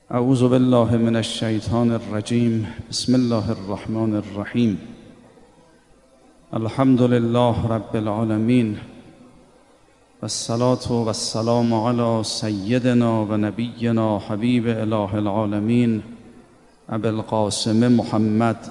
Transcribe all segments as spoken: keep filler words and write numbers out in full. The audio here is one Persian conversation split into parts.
اعوذ بالله من الشیطان الرجیم. بسم الله الرحمن الرحیم. الحمد لله رب العالمین والصلاة والسلام علی سیدنا و نبینا حبیب اله العالمین ابی القاسم محمد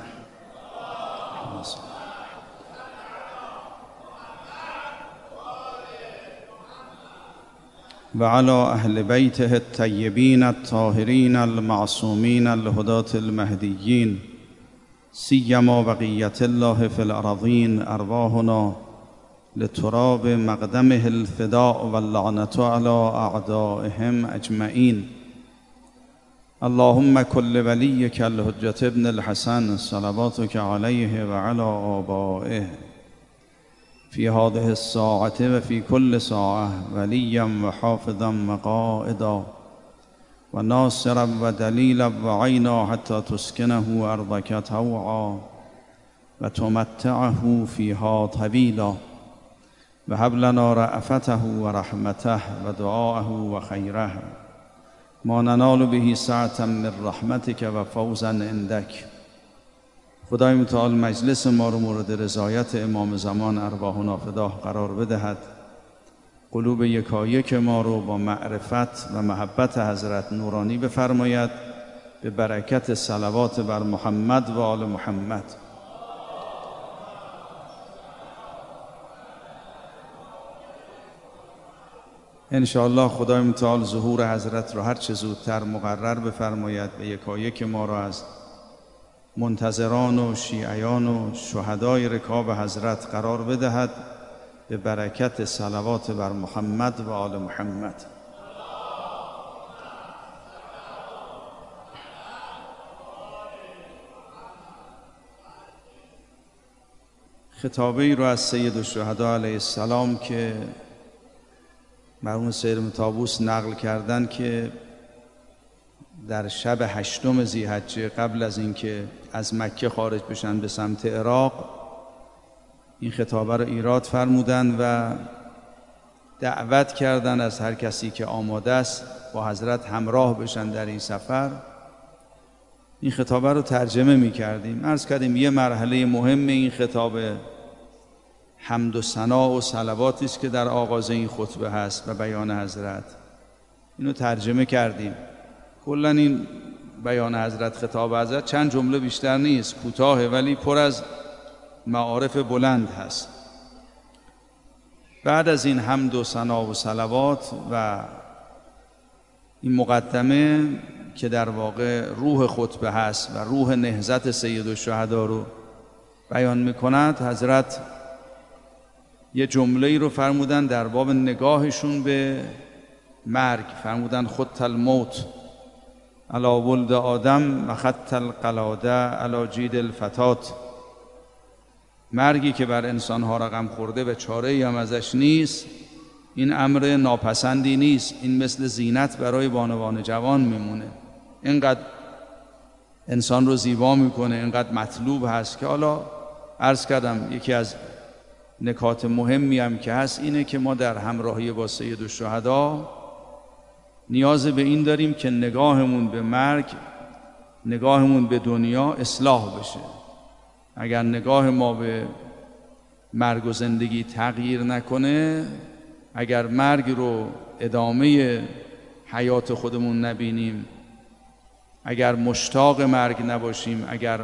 و علی اهل بیته الطیبین الطاهرین المعصومین الهداة المهدیین سیما بقیة الله فی الارضین ارواحنا لتراب مقدمه الفداء واللعنة علی اعدائهم اجمعین. اللهم کل ولیک الحجة ابن الحسن صلواتک علیه و علی آبائه فی هذه الساعة و فی کل ساعة ولیا و حافظا و قائدا و ناصرا و دلیلا و عینا حتی تسکنه ارضک طوعا و تمتعه فیها طویلا و هب لنا رأفته و رحمته و دعاءه و خیره ما ننال به سعة من رحمتک و فوزا عندک. خدای متعال مجلس ما رو مورد رضایت امام زمان ارواحنا فداه قرار بدهد. قلوب یکایک ما رو با معرفت و محبت حضرت نورانی بفرماید به برکت صلوات بر محمد و آل محمد. انشاءالله خدای متعال ظهور حضرت رو هر چه زودتر مقرر بفرماید و یکایک ما رو از منتظران و شیعیان و شهدای رکاب حضرت قرار بدهد به برکت صلوات بر محمد و آل محمد. خطابه ای رو از سید الشهدا علیه السلام که مرحوم سید طاووس نقل کردن که در شب هشتم ذی‌حجه قبل از اینکه از مکه خارج بشن به سمت عراق این خطابه رو ایراد فرمودن و دعوت کردن از هر کسی که آماده است با حضرت همراه بشن در این سفر. این خطابه رو ترجمه می کردیم. عرض کردیم یه مرحله مهم این خطابه حمد و ثنا و صلواتی است که در آغاز این خطبه هست و بیان حضرت. اینو ترجمه کردیم. کلا این بیان حضرت، خطاب حضرت چند جمله بیشتر نیست، کوتاهه ولی پر از معارف بلند هست. بعد از این حمد و ثنا و صلوات و این مقدمه که در واقع روح خطبه هست و روح نهضت سید الشهدا رو بیان میکند، حضرت یه جمله‌ای رو فرمودن در باب نگاهشون به مرگ. فرمودن خط الموت علی ولد آدم و خط القلاده علی جید الفتات. مرگی که بر انسانها رقم خورده و چاره‌ای هم ازش نیست، این امر ناپسندی نیست. این مثل زینت برای بانوان جوان میمونه. اینقدر انسان رو زیبا میکنه، اینقدر مطلوب هست که حالا عرض کردم یکی از نکات مهمی هم که هست اینه که ما در همراهی با سید الشهدا نیاز به این داریم که نگاهمون به مرگ، نگاهمون به دنیا اصلاح بشه. اگر نگاه ما به مرگ و زندگی تغییر نکنه، اگر مرگ رو ادامه حیات خودمون نبینیم، اگر مشتاق مرگ نباشیم، اگر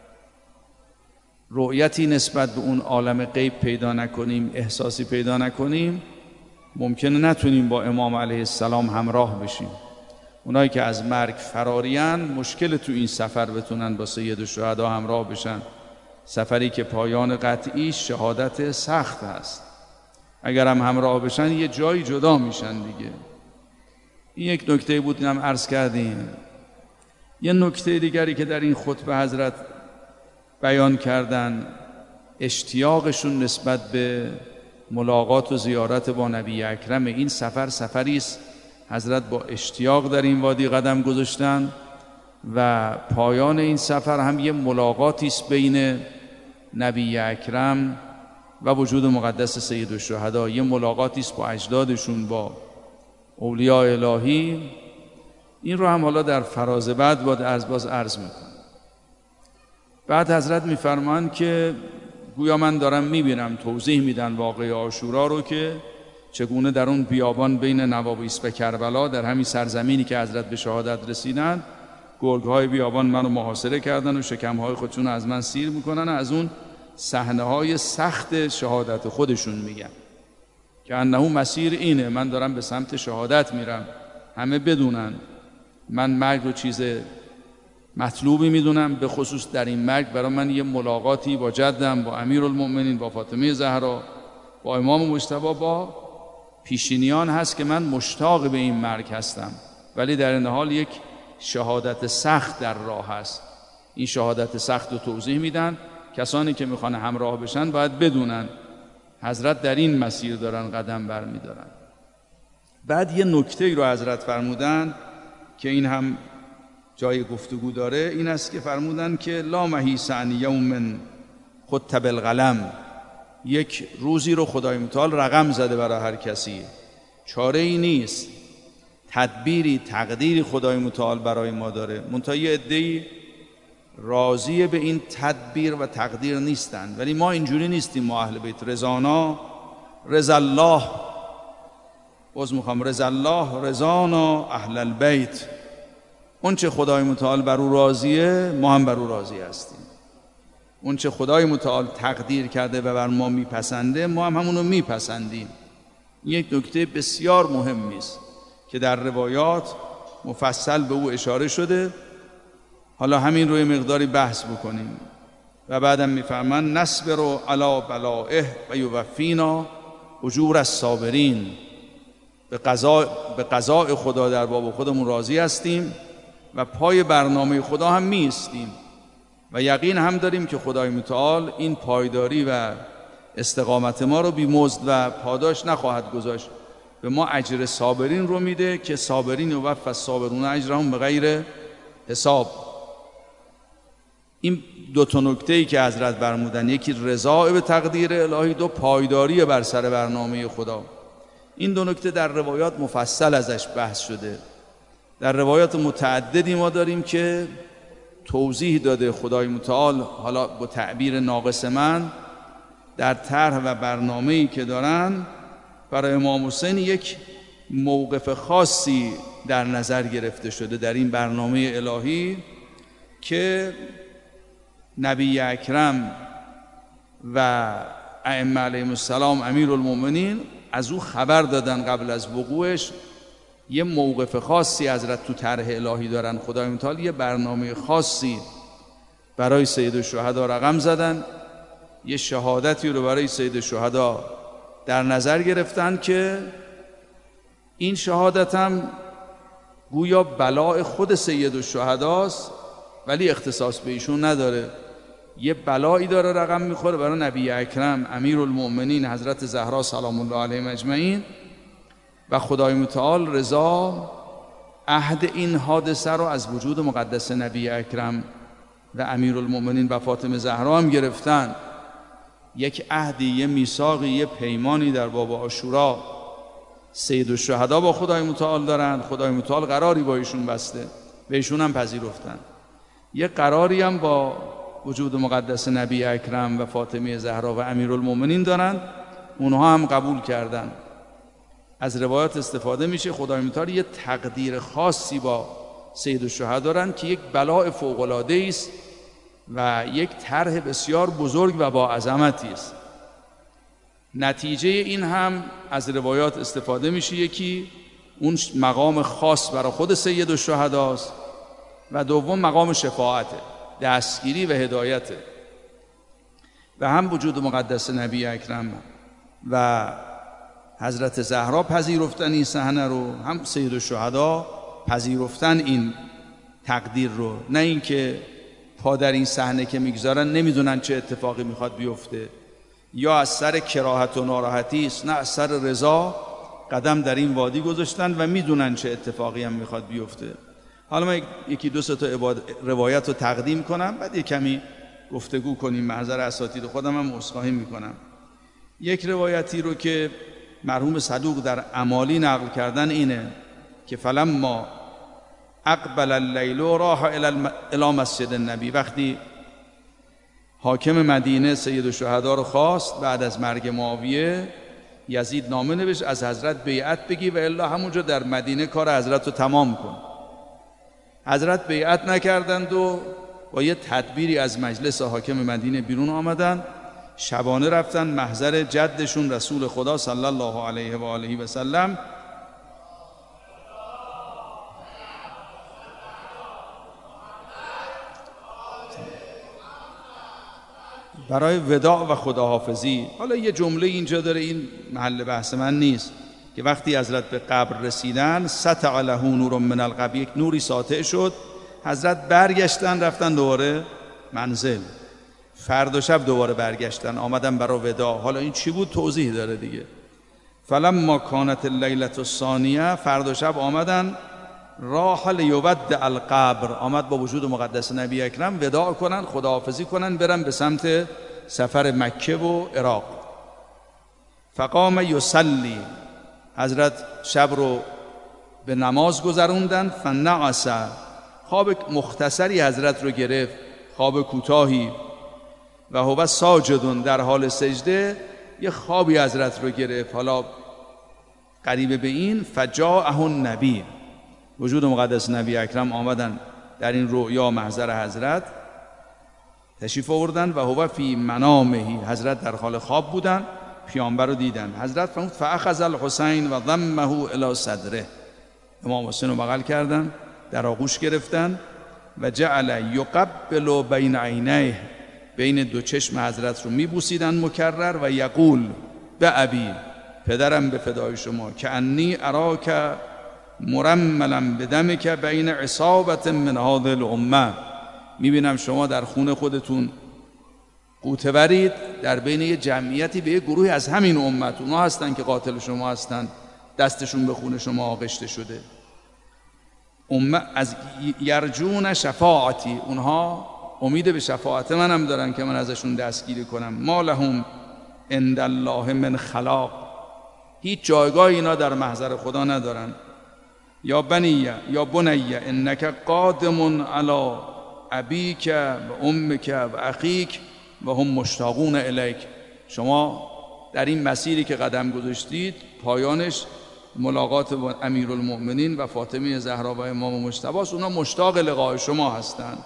رؤیتی نسبت به اون عالم غیب پیدا نکنیم، احساسی پیدا نکنیم، ممکنه نتونیم با امام علیه السلام همراه بشیم. اونایی که از مرگ فرارین مشکل تو این سفر بتونن با سید الشهدا همراه بشن. سفری که پایان قطعی شهادت سخت هست. اگر هم همراه بشن یه جایی جدا میشن دیگه. این یک نکته بود اینم عرض کردیم. یه نکته دیگری که در این خطبه حضرت بیان کردن، اشتیاقشون نسبت به ملاقات و زیارت با نبی اکرم. این سفر سفری است حضرت با اشتیاق در این وادی قدم گذاشتن و پایان این سفر هم یه ملاقاتی است بین نبی اکرم و وجود مقدس سید الشهدا. یه ملاقاتی است با اجدادشون، با اولیاء الهی. این رو هم حالا در فراز بعد باید عرض باز عرض میکنم. بعد حضرت میفرمان که گویا من دارم میبینم، توضیح میدن واقعه عاشورا رو که چگونه در اون بیابان بین نوابیس و کربلا، در همین سرزمینی که حضرت به شهادت رسیدن، گرگ‌های بیابان منو محاصره کردن و شکم‌های خودشون از من سیر میکنن. از اون صحنه‌های سخت شهادت خودشون میگن که انه مسیر اینه، من دارم به سمت شهادت میرم، همه بدونن من مرگ رو چیز مطلوبی میدونم، به خصوص در این مرگ برای من یه ملاقاتی با جدم، با امیرالمؤمنین، با فاطمه زهرا، با امام مجتبی، با پیشینیان هست که من مشتاق به این مرگ هستم، ولی در این حال یک شهادت سخت در راه هست. این شهادت سخت رو توضیح میدن. کسانی که میخوان همراه بشن باید بدونن حضرت در این مسیر دارن قدم بر میدارن. بعد یه نکته ای رو حضرت فرمودن که این هم جای گفتگو داره، این است که فرمودن که لا محیص عن یوم خط بالقلم، یک روزی رو خدای متعال رقم زده برای هر کسی، چاره ای نیست، تدبیری تقدیری خدای متعال برای ما داره. منتها یه عده‌ای راضی به این تدبیر و تقدیر نیستن، ولی ما اینجوری نیستیم. ما اهل بیت رضانا رضا الله، باز میخوام رضا الله رضانا اهل البیت، اون چه خدای متعال بر او راضیه ما هم بر او راضی هستیم، اون چه خدای متعال تقدیر کرده و بر ما میپسنده ما هم همونو میپسندیم. یک نکته بسیار مهمی است که در روایات مفصل به او اشاره شده. حالا همین روی مقداری بحث بکنیم و بعدم میفرمان نصبر علی بلائه و یوفینا اجور الصابرین، به قضا به قضاء خدا در باب خودمون راضی هستیم و پای برنامه خدا هم میستیم و یقین هم داریم که خدای متعال این پایداری و استقامت ما رو بی‌مزد و پاداش نخواهد گذاشت، به ما اجر صابرین رو میده که صابرین یوفی الصابرون اجرهم بغیر حساب. این دو تا نکته‌ای که حضرت فرمودن، یکی رضا به تقدیر الهی، دو پایداری بر سر برنامه خدا. این دو نکته در روایات مفصل ازش بحث شده. در روایات متعددی ما داریم که توضیح داده خدای متعال، حالا با تعبیر ناقص من، در طرح و برنامه‌ای که دارن برای امام حسین یک موقف خاصی در نظر گرفته شده در این برنامه الهی که نبی اکرم و ائمه علیهم السلام امیرالمؤمنین از او خبر دادن قبل از وقوعش. یه موقف خاصی حضرت تو طرح الهی دارن، خدای متعال یه برنامه خاصی برای سید الشهدا رقم زدن، یه شهادتی رو برای سید الشهدا در نظر گرفتن که این شهادت هم گویا بلاء خود سید الشهداست ولی اختصاص به ایشون نداره، یه بلایی داره رقم میخوره برای نبی اکرم امیرالمؤمنین حضرت زهرا سلام الله علیهم اجمعین و خدای متعال رضا عهد این حادثه رو از وجود مقدس نبی اکرم و امیرالمؤمنین و فاطمه زهرا هم گرفتن. یک عهدی، یه میثاقی، یه پیمانی در باب عاشورا سید الشهدا با خدای متعال دارن، خدای متعال قراری با ایشون بسته، به ایشون هم پذیرفتن. یه قراری هم با وجود مقدس نبی اکرم و فاطمه زهرا و امیرالمؤمنین دارن، اونها هم قبول کردن. از روایات استفاده میشه خدای متعال یه تقدیر خاصی با سید الشهدا دارن که یک بلاء فوق العاده است و یک طرح بسیار بزرگ و با عظمتی است. نتیجه این هم از روایات استفاده میشه، یکی اون مقام خاص برای خود سید الشهداست و دوم مقام شفاعته، دستگیری و هدایته. و هم وجود مقدس نبی اکرم و حضرت زهرا پذیرفتن این صحنه رو، هم سید الشهدا پذیرفتن این تقدیر رو، نه اینکه پا در این صحنه که میگذارن نمیدونن چه اتفاقی میخواد بیفته، یا از سر کراهت و ناراحتی است، نه از سر رضا قدم در این وادی گذاشتن و میدونن چه اتفاقی هم میخواد بیفته. حالا من یکی دو سه تا روایت رو تقدیم کنم، بعد یک کمی گفتگو کنیم. محضر اساتید خودم هم عذرخواهی میکنم. یک روایتی رو که مرحوم صدوق در امالی نقل کردن اینه که فلما اقبل اللیل و راح الی مسجد النبی. وقتی حاکم مدینه سید الشهدا رو خواست بعد از مرگ معاویه، یزید نامه نوشت از حضرت بیعت بگی و الا همونجا در مدینه کار حضرت رو تمام کن. حضرت بیعت نکردند و با یه تدبیری از مجلس حاکم مدینه بیرون آمدن، شبانه رفتن محضر جدشون رسول خدا صلی الله علیه و آله و سلم. برای وداع و خداحافظی. حالا یه جمله اینجا داره، این محل بحث من نیست، که وقتی حضرت به قبر رسیدن سطع له نور من القبر، یک نوری ساطع شد، حضرت برگشتن رفتن دوباره منزل. فردا شب دوباره برگشتن آمدن برای وداع. حالا این چی بود توضیح داره دیگه. فلما کانت اللیلة الثانیه، فردا شب آمدن راح لیودع القبر، آمد با وجود مقدس نبی اکرم وداع کنن، خداحافظی کنن، برن به سمت سفر مکه و عراق. فقام یصلی، حضرت شب رو به نماز گذروندن. فنعس، خواب مختصری حضرت رو گرفت، خواب کوتاهی. و هو ساجدون، در حال سجده یه خوابی حضرت رو گرفت، حالا قریب به این. فجاءه النبی، وجود مقدس نبی اکرم آمدن در این رؤیا محضر حضرت تشریف آوردن. و هو فی منامه، حضرت در حال خواب بودن، پیامبر رو دیدن. حضرت فرمود فاخذ الحسین و ضمه الی صدره، امام حسین رو بغل کردن، در آغوش گرفتن. و جعل یقبل بین عینیه، بین دو چشم حضرت رو میبوسیدن مکرر. و یقول به ابی، پدرم به فدای شما، که انی اراک مرملا بدمک بین عصابت من هذه الامه، میبینم شما در خون خودتون قوطه برید، در بین یه جمعیتی به یه گروهی از همین امت، اونا هستن که قاتل شما هستن، دستشون به خون شما آغشته شده. امه از یرجون شفاعتی، اونها امید به شفاعت منم دارن که من ازشون دستگیری کنم. ما لهم عند الله من خلاق، هیچ جایگاه اینا در محضر خدا ندارن. یا بنیه یا بنیه انک قادم علی ابیک و امک و اخیک و هم مشتاقون الیک، شما در این مسیری که قدم گذاشتید پایانش ملاقات با امیرالمؤمنین و فاطمه زهرا و امام مجتبی است، اونا مشتاق لقاء شما هستند.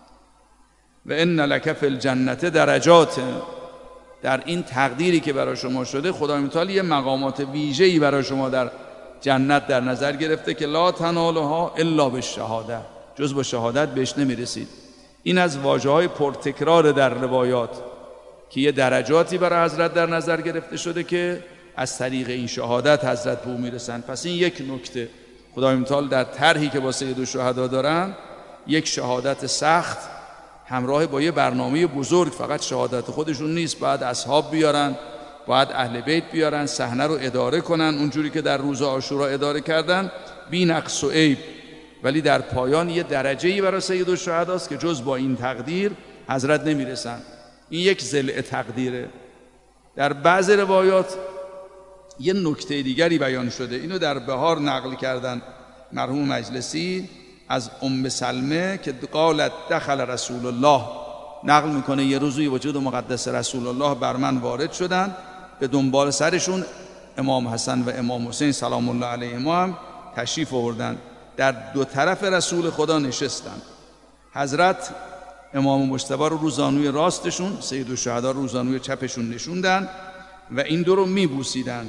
و ان لک فی الجنه درجات، در این تقدیری که برای شما شده خدای متعال یه مقامات ویژه‌ای برای شما در جنت در نظر گرفته که لا تنالها الا بالشهاده، جز با شهادت بهش نمیرسید. این از واژه‌های پرتکرار در روایات که یه درجاتی برای حضرت در نظر گرفته شده که از طریق این شهادت حضرت به او میرسن. پس این یک نکته خدای متعال در طرحی که با سید الشهدا دارن، یک شهادت سخت همراه با یه برنامه بزرگ، فقط شهادت خودشون نیست، باید اصحاب بیارن، باید اهل بیت بیارن، صحنه رو اداره کنن اونجوری که در روز عاشورا اداره کردن، بی نقص و عیب. ولی در پایان یه درجه‌ای برای سید الشهدا است که جز با این تقدیر حضرت نمیرسن. این یک ضلع تقدیره. در بعض روایات یه نکته دیگری بیان شده، اینو در بهار نقل کردن مرحوم مجلسی از ام سلمه که قالت دخل رسول الله، نقل میکنه یه روزی وجود مقدس رسول الله بر من وارد شدن، به دنبال سرشون امام حسن و امام حسین سلام الله علیهما هم تشریف آوردن، در دو طرف رسول خدا نشستن. حضرت امام مجتبی رو رو زانوی راستشون، سید الشهدا رو زانوی چپشون نشوندن و این دو رو میبوسیدند.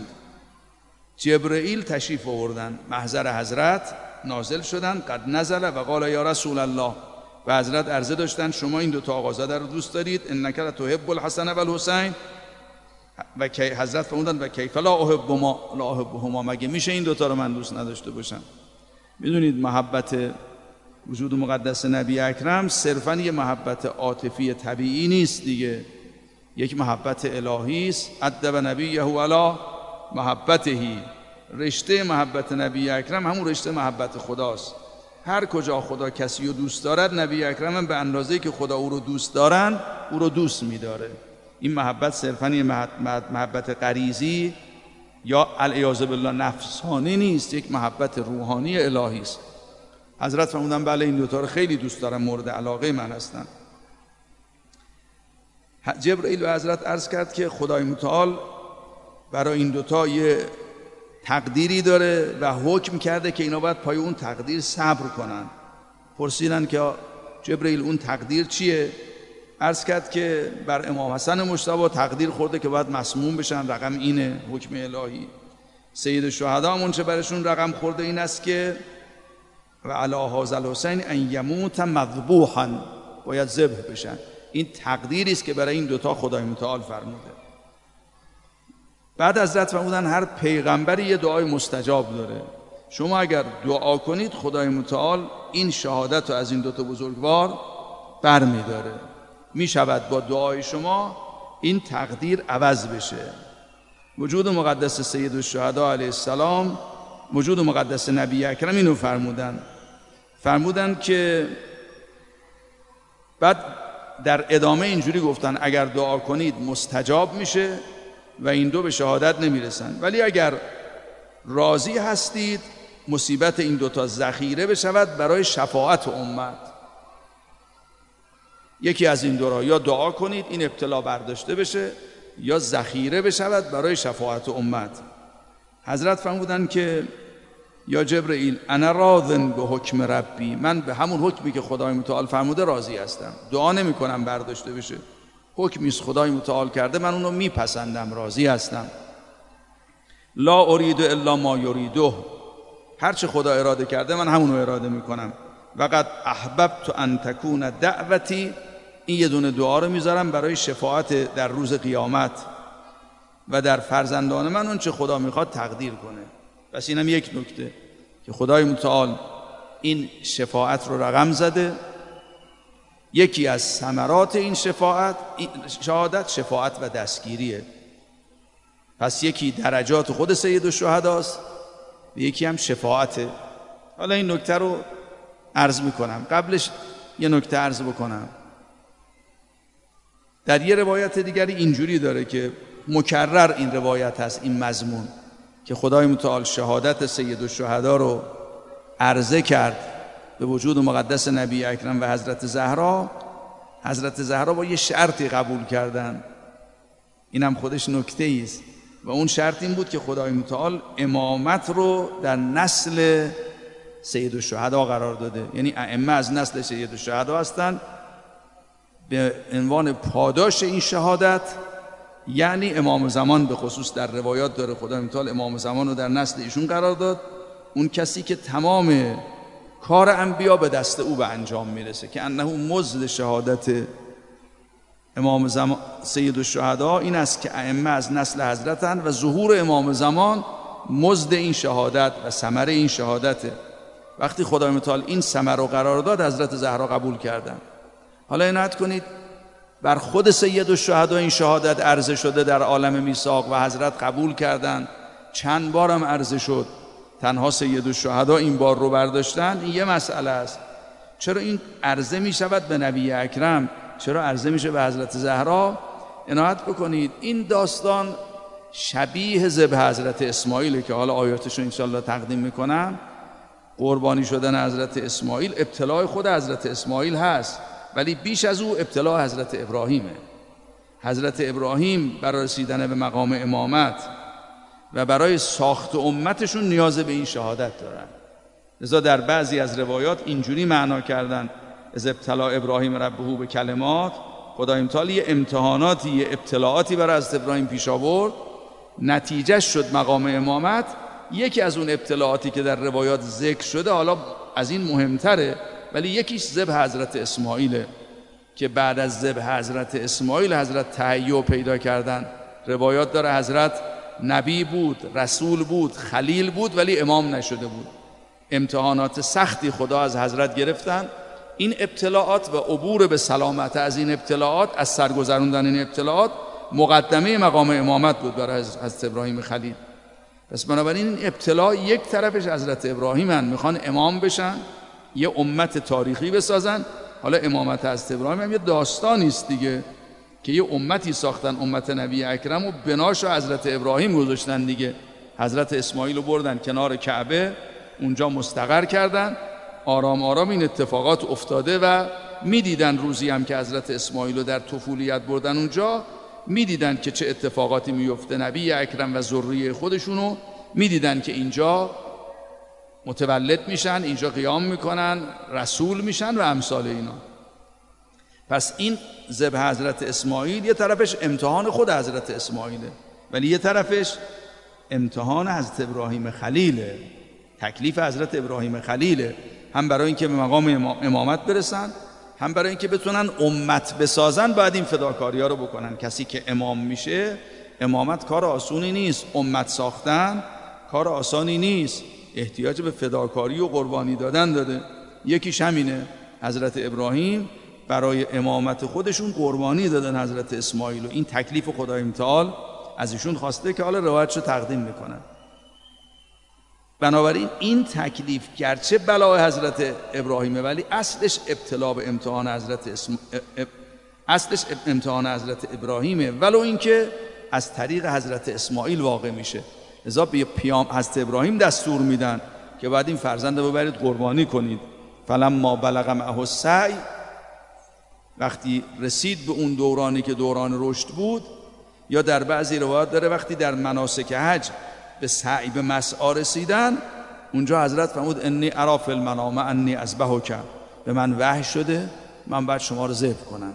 جبرئیل تشریف آوردن محضر حضرت، نازل شدن، قد نزل و قال یا رسول الله، و حضرت عرضه داشتن شما این دو تا آقازاده رو دوست دارید، انک لتحب الحسن و الحسین، و حضرت فرمودند و کیف لا احبهما لا احبهما، مگه میشه این دو تا رو من دوست نداشته باشم؟ میدونید محبت وجود مقدس نبی اکرم صرفاً یه محبت عاطفی طبیعی نیست دیگه، یک محبت الهی است. ادب نبیه علی محبتهی، رشته محبت نبی اکرم همون رشته محبت خداست. هر کجا خدا کسی رو دوست دارد، نبی اکرم هم به اندازه‌ای که خدا او رو دوست دارن او رو دوست می‌داره. این محبت صرفاً یه محبت غریزی یا العیاذ بالله نفسانی نیست، یک محبت روحانی الهی است. حضرت فرمودن بله این دوتا رو خیلی دوست دارم، مورد علاقه من هستن. جبرئیل به حضرت عرض کرد که خدای متعال برای این دوتا یه تقدیری داره و حکم کرده که اینا باید پای اون تقدیر صبر کنن. پرسیدن که جبرئیل اون تقدیر چیه؟ عرض کرد که بر امام حسن مجتبی تقدیر خورده که باید مسموم بشن، رقم اینه، حکم الهی. سید الشهدا همون چه برشون رقم خورده این است که و علی هذا الحسین ان یموت مذبوحا، باید ذبح بشن. این تقدیری است که برای این دوتا خدای متعال فرموده. بعد حضرت فرمودن هر پیغمبری یه دعای مستجاب داره، شما اگر دعا کنید خدای متعال این شهادت رو از این دوتا بزرگوار بر می داره، می شود با دعای شما این تقدیر عوض بشه. وجود مقدس سید الشهدا علیه السلام، وجود مقدس نبی اکرم اینو فرمودن فرمودن که بعد در ادامه اینجوری گفتن اگر دعا کنید مستجاب میشه و این دو به شهادت نمیرسن، ولی اگر راضی هستید مصیبت این دوتا ذخیره بشود برای شفاعت امت. یکی از این دو را یا دعا کنید این ابتلا برداشته بشه یا ذخیره بشود برای شفاعت امت. حضرت فرمودن که یا جبرئیل انا راضن به حکم ربی، من به همون حکمی که خدای متعال فرموده راضی هستم، دعا نمی کنم برداشته بشه، حکمی است خدای متعال کرده من اونو میپسندم، راضی هستم. لا اريد الا ما یریده، هر چه خدا اراده کرده من همونو اراده میکنم. وقد احببت ان تکون دعوتی، این یه دونه دعا رو میذارم برای شفاعت در روز قیامت و در فرزندان من اون چه خدا میخواد تقدیر کنه. پس اینم یک نکته که خدای متعال این شفاعت رو رقم زده. یکی از ثمرات این شفاعت این شهادت شفاعت و دستگیریه. پس یکی درجات خود سید الشهداست و یکی هم شفاعته. حالا این نکته رو عرض میکنم. قبلش یه نکته عرض بکنم. در یه روایت دیگری اینجوری داره که مکرر این روایت هست، این مضمون که خدای متعال شهادت سید الشهدا رو عرضه کرد به وجود مقدس نبی اکرم و حضرت زهرا. حضرت زهرا با یه شرطی قبول کردن، اینم خودش نکته است و اون شرط این بود که خدای متعال امامت رو در نسل سید الشهدا قرار داده، یعنی ائمه از نسل سید الشهدا هستند. به عنوان پاداش این شهادت یعنی امام زمان به خصوص در روایات داره خدای متعال امام زمان رو در نسل ایشون قرار داد، اون کسی که تمام کار انبیا به دست او به انجام میرسه، که انه مزد شهادت امام زمان سید الشهدا این است که ائمه از نسل حضرتن و ظهور امام زمان مزد این شهادت و ثمره این شهادته. وقتی خدای متعال این ثمره رو قرار داد حضرت زهرا قبول کردن. حالا عنایت کنید بر خود سید الشهدا این شهادت عرضه شده در عالم میثاق و حضرت قبول کردن، چند بارم عرضه شد، تنها سید الشهدا این بار رو برداشتن. این یه مسئله است. چرا این عرضه می شود به نبی اکرم، چرا عرضه میشه به حضرت زهرا؟ عنایت بکنید این داستان شبیه ذبح حضرت اسماعیل که حالا آیاتش رو انشاءالله تقدیم میکنم. قربانی شدن حضرت اسماعیل ابتلاء خود حضرت اسماعیل هست، ولی بیش از او ابتلاء حضرت ابراهیمه. حضرت ابراهیم برای رسیدن به مقام امامت و برای ساخت امتشون نیاز به این شهادت دارن. لذا در بعضی از روایات اینجوری معنا کردن از ابتلا ابراهیم ربه به کلمات، خدای متعال یه امتحاناتی یه ابتلاعاتی برای حضرت ابراهیم پیش آورد، نتیجه شد مقام امامت. یکی از اون ابتلاعاتی که در روایات ذکر شده حالا از این مهمتره، ولی یکیش ذبح حضرت اسماعیله که بعد از ذبح حضرت اسماعیل حضرت تهیع پیدا کردن. روایات داره حضرت نبی بود، رسول بود، خلیل بود، ولی امام نشده بود. امتحانات سختی خدا از حضرت گرفتن. این ابتلاعات و عبور به سلامت از این ابتلاعات، از سرگذروندن این ابتلاعات، مقدمه مقام امامت بود برای حضرت ابراهیم خلیل. پس بنابراین این ابتلاع یک طرفش حضرت ابراهیم هن، میخوان امام بشن، یه امت تاریخی بسازن. حالا امامت حضرت ابراهیم هم یه داستانی است دیگه که یه امتی ساختن، امت نبی اکرم، و بناشو حضرت ابراهیم گذاشتن دیگه. حضرت اسماعیل رو بردن کنار کعبه، اونجا مستقر کردن. آرام آرام این اتفاقات افتاده و میدیدن روزی هم که حضرت اسماعیل رو در طفولیت بردن اونجا، میدیدن که چه اتفاقاتی میفته. نبی اکرم و ذریه خودشونو میدیدن که اینجا متولد میشن، اینجا قیام میکنن، رسول میشن و امثال اینا. پس این ذبح حضرت اسماعیل یه طرفش امتحان خود حضرت اسماعیله، ولی یه طرفش امتحان حضرت ابراهیم خلیله، تکلیف حضرت ابراهیم خلیله، هم برای اینکه به مقام امامت برسن، هم برای اینکه بتونن امت بسازن باید این فداکاری ها رو بکنن. کسی که امام میشه، امامت کار آسونی نیست، امت ساختن کار آسانی نیست، احتیاج به فداکاری و قربانی دادن داره. یکیش همینه، حضرت ابراهیم برای امامت خودشون قربانی دادن حضرت اسماعیل و این تکلیف خدای متعال از ایشون خواسته که حالا روایتشو تقدیم میکنن. بنابراین این تکلیف گرچه بلای حضرت ابراهیمه ولی اصلش ابتلا به امتحان حضرت اسم... اصلش امتحان حضرت ابراهیمه، ولو اینکه از طریق حضرت اسماعیل واقع میشه. لذا به پیام حضرت ابراهیم دستور میدن که بعد این فرزند رو ببرید قربانی کنید. فلما بلغ معه السعی، وقتی رسید به اون دورانی که دوران رشد بود، یا در بعضی روایات داره وقتی در مناسک حج به سعی به مسعی رسیدن، اونجا حضرت فرمود انی اری فی المنام انی اذبحک، به من وحی شده من باید شما رو ذبح کنم.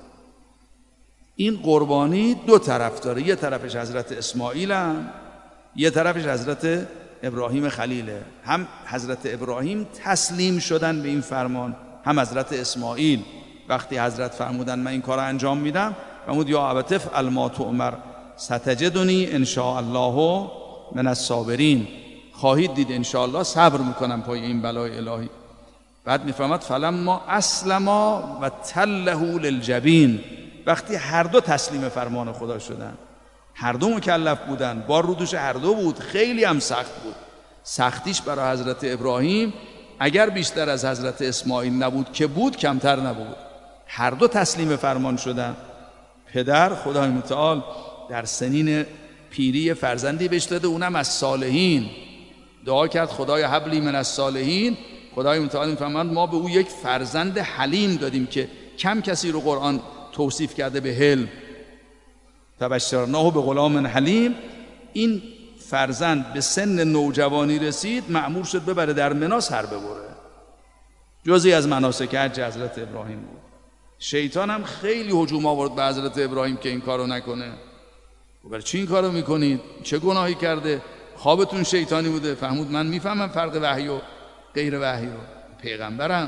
این قربانی دو طرف داره، یه طرفش حضرت اسماعیل هم، یه طرفش حضرت ابراهیم خلیله. هم حضرت ابراهیم تسلیم شدن به این فرمان، هم حضرت اسماعیل. وقتی حضرت فرمودن من این کار رو انجام میدم، فرمود یا ابت افعل ما تؤمر ستجدنی ان شاء الله من الصابرین، خواهید دید ان شاء الله صبر میکنم پای این بلای الهی. بعد میفرماد فلما اسلما و تله للجبین، وقتی هر دو تسلیم فرمان خدا شدن، هر دو مکلف بودن، بار رو دوش هر دو بود، خیلی هم سخت بود. سختیش برای حضرت ابراهیم اگر بیشتر از حضرت اسماعیل نبود که بود، کمتر نبود. هر دو تسلیم فرمان شدن. پدر خدای متعال در سنین پیری فرزندی بهش داده، اونم از صالحین، دعا کرد خدای حبلی من از صالحین. خدای متعال میفرماند ما به او یک فرزند حلیم دادیم که کم کسی رو قرآن توصیف کرده به حلم. تبشرناه به غلام حلیم. این فرزند به سن نوجوانی رسید، مأمور شد ببره در منی سر ببره. جزئی از مناسک حج حضرت ابراهیم بود. شیطان هم خیلی هجوم آورد به حضرت ابراهیم که این کارو نکنه. برای چی این کارو میکنید؟ چه گناهی کرده؟ خوابتون شیطانی بوده؟ فهمود من میفهمم فرق وحی و غیر وحی رو، پیغمبرم.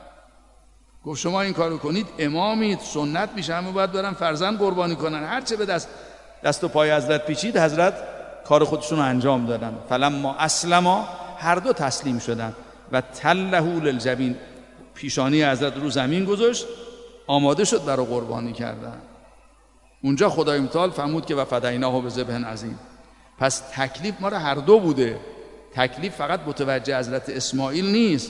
گفت شما این کارو کنید امامید، سنت میشه، همه باید برن فرزند قربانی کنن. هرچه به دست دست و پای حضرت پیچید، حضرت کار خودشون رو انجام دادن. فلما اسلما، هر دو تسلیم شدن. و تله للجبین، پیشانی حضرت رو زمین گذاشت، آماده شد برای قربانی کردن. اونجا خدای متعال فرمود که و فدیناه بذبح عظیم. پس تکلیف ما را هر دو بوده. تکلیف فقط متوجه حضرت اسماعیل نیست.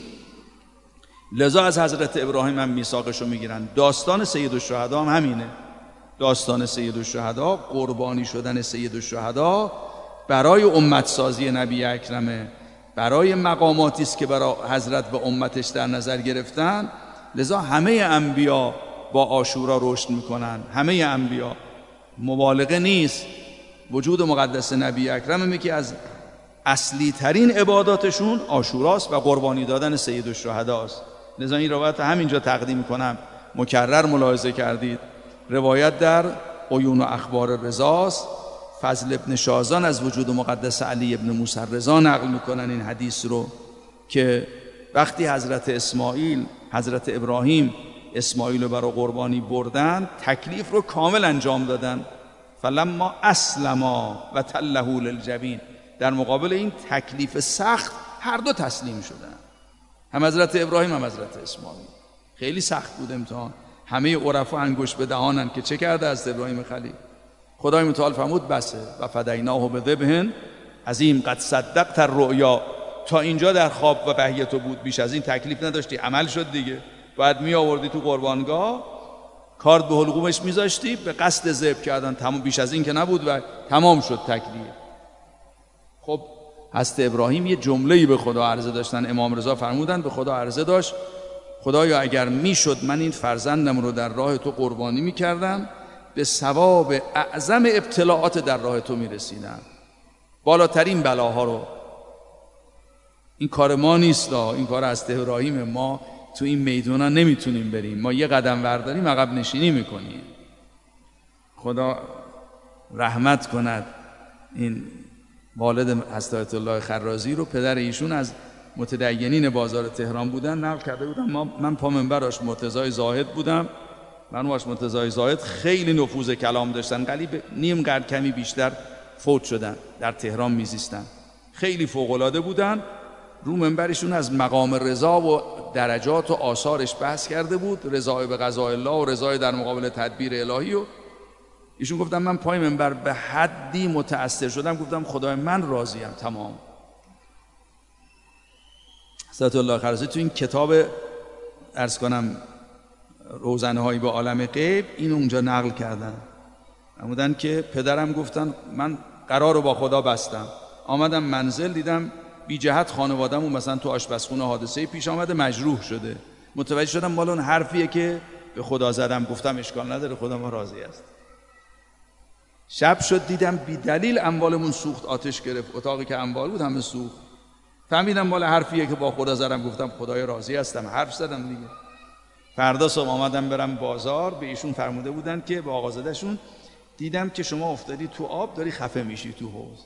لذا از حضرت ابراهیم هم میثاقش رو میگیرن. داستان سید الشهدا هم همینه. داستان سید الشهدا، قربانی شدن سید الشهدا برای امت سازی نبی اکرمه، برای مقاماتی است که برای حضرت و امتش در نظر گرفتن. لذا همه انبیا با عاشورا رشد میکنن. همه انبیا، مبالغه نیست. وجود مقدس نبی اکرم یکی از اصلی ترین عباداتشون عاشوراست و قربانی دادن سید الشهداست. لذا این روایت همینجا تقدیم کنم، مکرر ملاحظه کردید. روایت در عیون و اخبار رضاست. فضل ابن شازان از وجود مقدس علی ابن موسی رضا نقل میکنن این حدیث رو که وقتی حضرت اسماعیل حضرت ابراهیم اسماعیل رو برای قربانی بردن، تکلیف رو کامل انجام دادن. فلما اسلما و تله للجبین، در مقابل این تکلیف سخت هر دو تسلیم شدن، هم حضرت ابراهیم هم حضرت اسماعیل. خیلی سخت بود امتحان. همه عرفا انگشت به دهانن که چه کرده از ابراهیم خلیل. خدای متعال فرمود بسه و فدیناه بذبح عظیم قد صدقت الرؤیا. تا اینجا در خواب و وحی تو بود، بیش از این تکلیف نداشتی، عمل شد دیگه. باید می آوردی تو قربانگاه، کارد به حلقومش میذاشتی، به قصد ذبح کردن، تمام، بیش از این که نبود و تمام شد تکلیف. خب حضرت ابراهیم یه جمله‌ای به خدا عرضه داشتن. امام رضا فرمودن به خدا عرضه داشت خدایا اگر میشد من این فرزندم رو در راه تو قربانی میکردم، به ثواب اعظم ابتلاعات در راه تو میرسیدم، بالاترین بلاها رو. این کار ما نیست، این کار حضرت ابراهیم. ما تو این میدونا نمیتونیم بریم، ما یه قدم ورداریم عقب نشینی میکنیم. خدا رحمت کند این والد حضرت آیت الله خرازی رو، پدر ایشون از متدینین بازار تهران بودن، نقل کرده بودن. ما من پا منبر آش مرتضی زاهد بودم، من آش مرتضی زاهد خیلی نفوذ کلام داشتن، قلیب نیم قرن کمی بیشتر فوت شدن، در تهران میزیستن، خیلی فوق العاده بودن. رو منبرشون از مقام رضا و درجات و آثارش بحث کرده بود، رضای به قضای الله و رضای در مقابل تدبیر الهی. و ایشون گفتم من پای منبر به حدی متأثر شدم، گفتم خدای من راضیم تمام. حضرت الله خرازی تو این کتاب عرض کنم روزنه هایی به عالم غیب این اونجا نقل کردن، فرمودن که پدرم گفتن من قرار رو با خدا بستم، آمدم منزل دیدم بی جهت خانواده‌مون مثلا تو آشپزخونه حادثه پیش آمده مجروح شده، متوجه شدم مال اون حرفیه که به خدا زدم. گفتم اشکال نداره، خدا ما راضی است. شب شد دیدم بی دلیل اموالمون سوخت، آتش گرفت، اتاقی که اموال بود همه سوخت. فهمیدم مال حرفیه که با خدا زدم، گفتم خدای راضی هستم، حرف زدم دیگه. فردا صبح آمدم برم بازار، به ایشون فرموده بودن که با آقازاده‌شون دیدم که شما افتادی تو آب، داری خفه میشی تو حوض.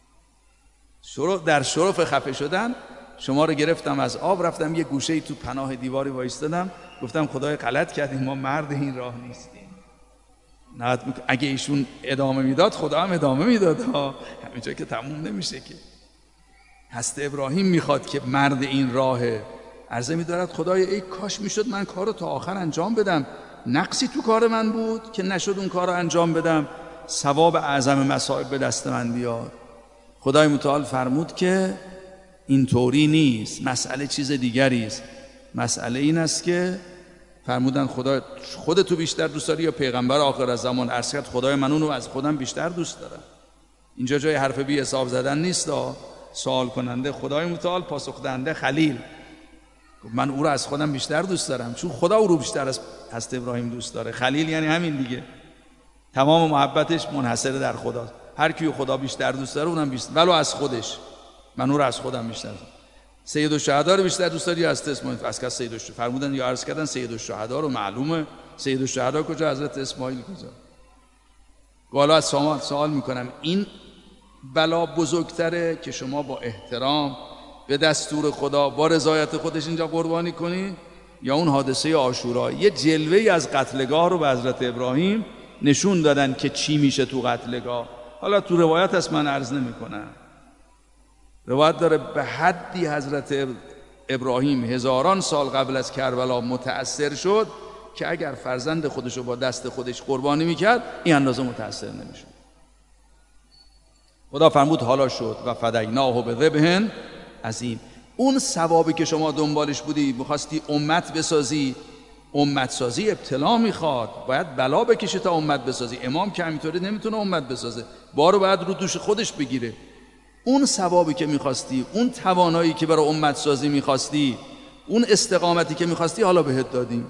شروع در شرف خفه شدن شما رو گرفتم از آب، رفتم یه گوشه‌ای تو پناه دیواری وایستادم، گفتم خدای غلط کردیم، ما مرد این راه نیستیم. نه اگه ایشون ادامه میداد خدا هم ادامه میداد ها، همینجا که تموم نمیشه که. حضرت ابراهیم میخواد که مرد این راهه، عرضه میدارد خدای ای کاش میشد من کارو تا آخر انجام بدم، نقصی تو کار من بود که نشد اون کارو انجام بدم، ثواب اعظم مصائب به دست من بیاد. خدای متعال فرمود که اینطوری نیست، مسئله چیز دیگری است. مسئله این است که فرمودن خدا خودتو بیشتر دوست داری یا پیغمبر آخر از زمان؟ عرض کرد خدای من اونو از خودم بیشتر دوست دارم. اینجا جای حرف بی حساب زدن نیست. سوال کننده خدای متعال، پاسخ دهنده خلیل. من او رو از خودم بیشتر دوست دارم، چون خدا او رو بیشتر از حضرت ابراهیم دوست داره. خلیل یعنی همین دیگه، تمام محبتش منحصر در خداست. هر کی خدا بیشتر دوست داره اونم بیشتر، ولو از خودش. من او رو از خودم بیشتر دوست دارم. سید الشهدا رو بیشتر دوست داری از اسماعیل؟ از کس سید الشهدا فرمودن یا عرض کردن سید الشهدا رو معلومه. سید الشهدا کجا؟ حضرت اسماعیل کجا؟ حالا از سوال سوال میکنم این بلا بزرگتره که شما با احترام به دستور خدا با رضایت خودش اینجا قربانی کنی، یا اون حادثه عاشورا؟ یه جلوه‌ای از قتلگاه رو به حضرت ابراهیم نشون دادن که چی میشه تو قتلگاه. حالا تو روایت هست، من عرض نمی کنم. روایت داره به حدی حضرت ابراهیم هزاران سال قبل از کربلا متأثر شد که اگر فرزند خودش رو با دست خودش قربانی میکرد این اندازه متأثر نمیشد. خدا فرمود حالا شد و فدیناه بذبح عظیم. اون ثوابی که شما دنبالش بودی، میخواستی امت بسازی، امت سازی ابتلا میخواد، باید بلا بکشی تا امت بسازی. امام که همینطوری نمیتونه امت بسازه، بارو باید رو دوش خودش بگیره. اون ثوابی که میخواستی، اون توانایی که برای امت سازی میخواستی، اون استقامتی که میخواستی، حالا بهت دادیم.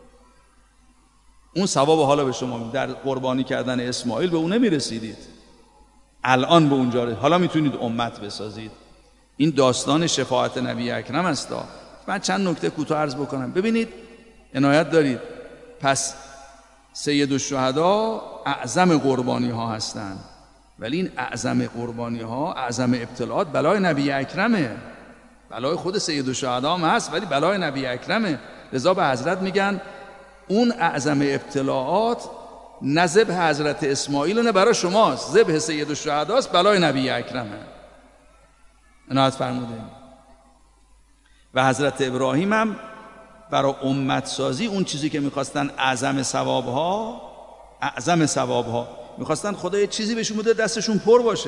اون ثواب حالا به شما در قربانی کردن اسماعیل به اون نمیرسیدید، الان به اونجا رسید. حالا میتونید امت بسازید. این داستان شفاعت نبی اکرم است. من چند نکته کوتاه عرض بکنم. ببینید عنایت دارید، پس سید الشهدا اعظم قربانی ها هستند، ولی این اعظم قربانی ها، اعظم ابتلاعات بلای نبی اکرمه. بلای خود سید الشهدا هم هست، ولی بلای نبی اکرمه. لذا به حضرت میگن اون اعظم ابتلاعات نه ذبح حضرت اسماعیل نه برای شماست، ذبح سید الشهدا است، بلای نبی اکرمه. عنایت فرمودین. و حضرت ابراهیم هم برای امت سازی اون چیزی که میخواستن، اعظم ثوابها، اعظم ثوابها میخواستن خدا یه چیزی بهشون بده دستشون پر باشه.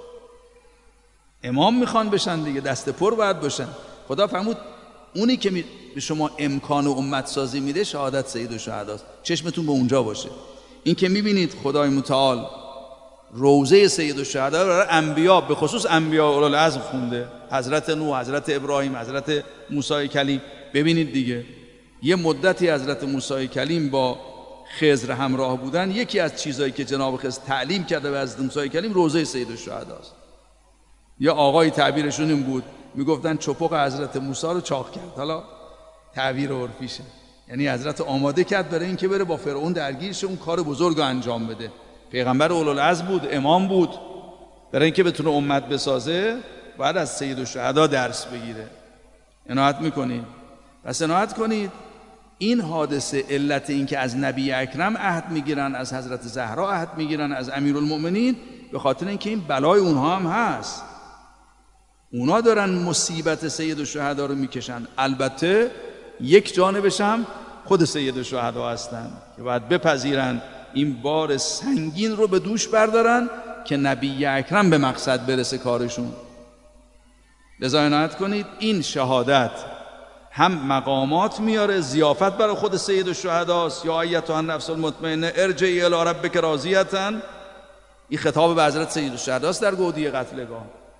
امام میخوان بشن دیگه، دست پر باید باشن. خدا فرمود اونی که به شما امکان و امت سازی میده شهادت سید الشهداست، چشمتون به اونجا باشه. این که میبینید خدای متعال روضه سید الشهدا رو برای انبیا، به خصوص انبیا اولوالعزم خونده. حضرت نوح، حضرت ابراهیم، حضرت موسی کلیم. ببینید دیگه یه مدتی حضرت موسی کلیم با خضر همراه بودن، یکی از چیزایی که جناب خضر تعلیم کرده به حضرت موسی کلیم روضه سید الشهدا است. یا آقای تعبیرشون این بود، میگفتن چپق حضرت موسی رو چاق کرد. حالا تعبیر عرفیشه، یعنی حضرت آماده کرد برای اینکه بره با فرعون درگیر شه، اون کار بزرگ رو انجام بده. پیغمبر اولوالعزم بود، امام بود، برای اینکه بتونه امت بسازه باید از سید الشهدا درس بگیره. عنایت میکنید؟ پس عنایت کنید این حادثه علت این که از نبی اکرم عهد میگیرن، از حضرت زهرا عهد میگیرن، از امیرالمؤمنین، به خاطر اینکه این بلای اونها هم هست. اونا دارن مصیبت سید الشهدا رو میکشن. البته یک جانبش هم خود سید الشهدا هستن که باید بپذیرن این بار سنگین رو به دوش بردارن که نبی اکرم به مقصد برسه کارشون. لذا عنایت کنید این شهادت هم مقامات میاره، ضیافت برای خود سید الشهداست. یا ایتها النفس المطمئنه ارجعی الی ربک راضیة، این خطاب به حضرت سید الشهداست در گودی قتلگاه.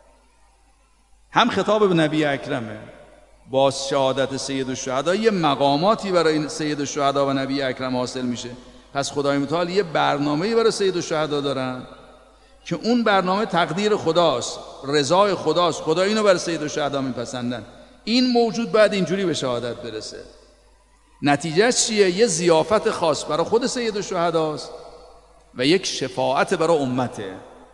هم خطاب به نبی اکرمه. با شهادت سید الشهدا یه مقاماتی برای سید الشهدا و نبی اکرم حاصل میشه. پس خدای متعال یه برنامه‌ای برای سید الشهدا دارن که اون برنامه تقدیر خداست، رضای خداست. خدا اینو برای سید الشهدا میپسندن. این موجود باید اینجوری به شهادت برسه. نتیجه چیه؟ یه ضیافت خاص برای خود سید الشهداست و یک شفاعت برای امته.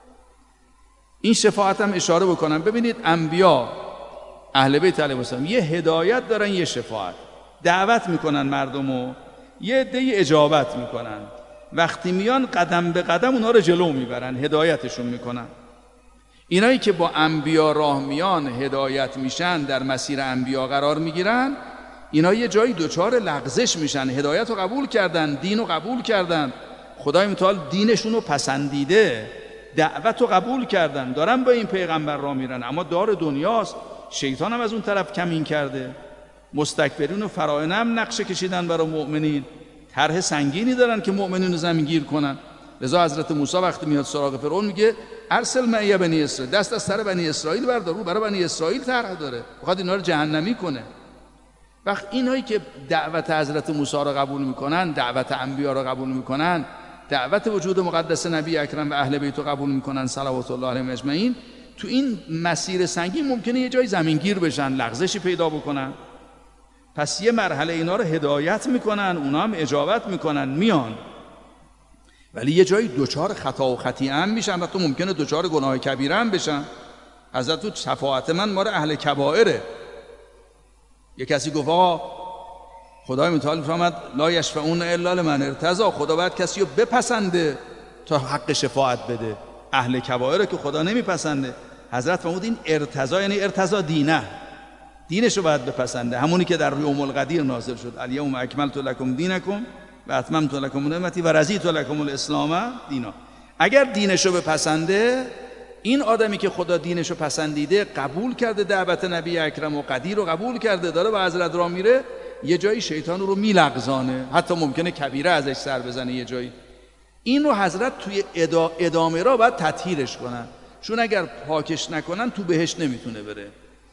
این شفاعت هم اشاره بکنم. ببینید انبیا اهل بیت علیهم السلام یه هدایت دارن، یه شفاعت. دعوت میکنن مردمو، یه عده‌ای اجابت میکنن. وقتی میان قدم به قدم اونا رو جلو میبرن، هدایتشون میکنن. اینایی که با انبیا راه میان هدایت میشن، در مسیر انبیا قرار میگیرن، اینا یه جایی دوچار لغزش میشن. هدایت رو قبول کردن، دین رو قبول کردن، خدای متعال دینشون رو پسندیده، دعوت رو قبول کردن، دارن با این پیغمبر راه میرن، اما دار دنیاست. شیطان هم از اون طرف کمین کرده. مستکبرین و فراعنه هم نقشه کشیدن برای مؤمنین، طرح سنگینی دارن که مؤمنین رو زمین گیر کنن. لذا حضرت موسی وقتی میاد سراغ فرعون میگه ارسل معی بنی اسرائیل، دست از سر بنی اسرائیل بردار. رو برای بنی اسرائیل طرح داره، میخواد اینا رو جهنمی کنه. وقت اینایی که دعوت حضرت موسی رو قبول میکنن، دعوت انبیا رو قبول میکنن، دعوت وجود مقدس نبی اکرم و اهل بیت رو قبول میکنن صلوات الله علیهم اجمعین، تو این مسیر سنگین ممکنه یه جای زمینگیر بشن، لغزشی پیدا بکنن. پس یه مرحله اینا رو هدایت میکنن، اونا هم اجابت میکنن، میان. ولی یه جایی دوچار خطا و خطیئه هم میشن و تو ممکنه دوچار گناه کبیره هم بشن. حضرت تو شفاعت من مال اهل کبائره. یه کسی گفت آقا خدای متعال فرمود لا یشفعون الا لمن ارتضی، خدا باید کسی رو بپسنده تا حق شفاعت بده. اهل کبائره که خدا نمیپسنده. حضرت فرمود این ارتضی یعنی ارتضی دینه، دینش رو باید بپسنده، همونی که در یوم القدیر نازل شد الیوم اکملت لکم دینکم و اتممت لکم نعمتی و رضیت لکم الاسلام دینا. اگر دینش رو بپسنده، این آدمی که خدا دینش رو پسندیده، قبول کرده دعوت نبی اکرم و قدیر رو قبول کرده، داره به حضرت راه میره، یه جایی شیطان رو میلغزانه، حتی ممکنه کبیره ازش سر بزنه یه جایی. این رو حضرت توی ادامه را باید تطهیرش کنن، چون اگر پاکش نکنن تو بهشت نمیتونه بره.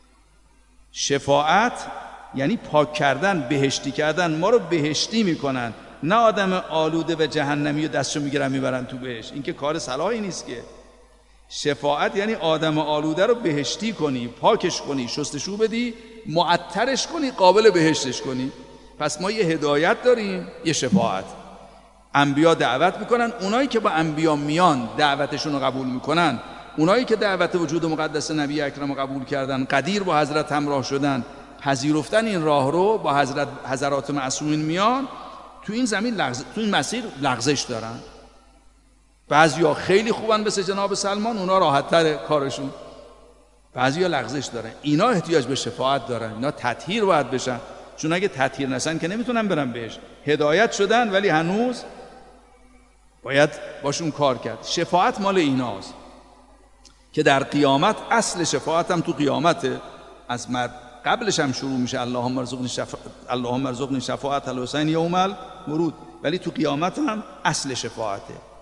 شفاعت یعنی پاک کردن، بهشتی کردن. ما رو بهشتی میکنن، نه آدم آلوده و جهنمی و دستشو میگیرن میبرن تو بهشت. این که کار صلاحی نیست که. شفاعت یعنی آدم آلوده رو بهشتی کنی، پاکش کنی، شستشو بدی، معطرش کنی، قابل بهشتش کنی. پس ما یه هدایت داریم، یه شفاعت. انبیا دعوت میکنن، اونایی که با انبیا میان دعوتشون رو قبول میکنن، اونایی که دعوت وجود مقدس نبی اکرم رو قبول کردن، قدیر با حضرت همراه شدن، پذیرفتن این راه رو، با حضرت حضرات معصومین میان، تو این زمین لغز... تو این مسیر لغزش دارن. بعضیا خیلی خوبن مثل جناب سلمان، اونا راحت‌تر کارشون. بعضیا لغزش دارن. اینا احتیاج به شفاعت دارن، اینا تطهیر باید بشن، چون اگه تطهیر نشن که نمیتونن برن بهش. هدایت شدن ولی هنوز باید باشون کار کرد. شفاعت مال ایناست که در قیامت، اصل شفاعت هم تو قیامته، از مرد قبلش هم شروع میشه اللهم ارزقنی شفاعت اللهم ارزقنی شفاعت الحسین یوم الورود، ولی تو قیامت هم اصل شفاعته.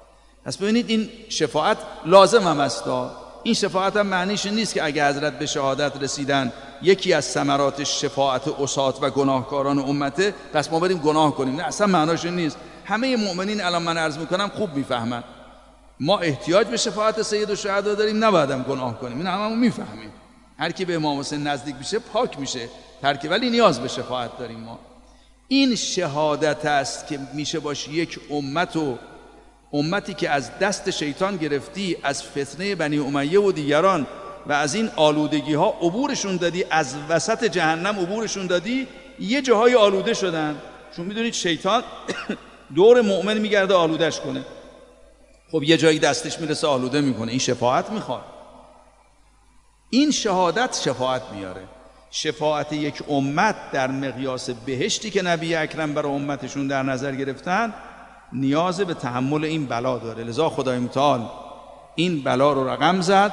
پس ببینید این شفاعت لازم هم است. این شفاعت هم معنیش نیست که اگه حضرت به شهادت رسیدن یکی از ثمرات شفاعت عصات و گناهکاران امته پس ما بریم گناه کنیم. نه، اصلا معناش نیست. همه مؤمنین الان من عرض میکنم خوب میفهمن ما احتیاج به شفاعت سید الشهدا داریم، نبایدم گناه کنیم. این هممون میفهمیم. هر کی به امام حسین نزدیک میشه پاک میشه ترک، ولی نیاز به شفاعت داریم ما. این شهادت است که میشه باشه یک امت و امتی که از دست شیطان گرفتی، از فتنه بنی امیه و دیگران و از این آلودگی ها عبورشون دادی، از وسط جهنم عبورشون دادی، یه جاهای آلوده شدن. چون میدونید شیطان دور مؤمن میگرده آلودش کنه. خب یه جایی دستش میرسه آلوده میکنه. این شفاعت میخواد. این شهادت شفاعت میاره. شفاعت یک امت در مقیاس بهشتی که نبی اکرم برای امتشون در نظر گرفتن نیاز به تحمل این بلا داره. لذا خدای متعال این بلا رو رقم زد.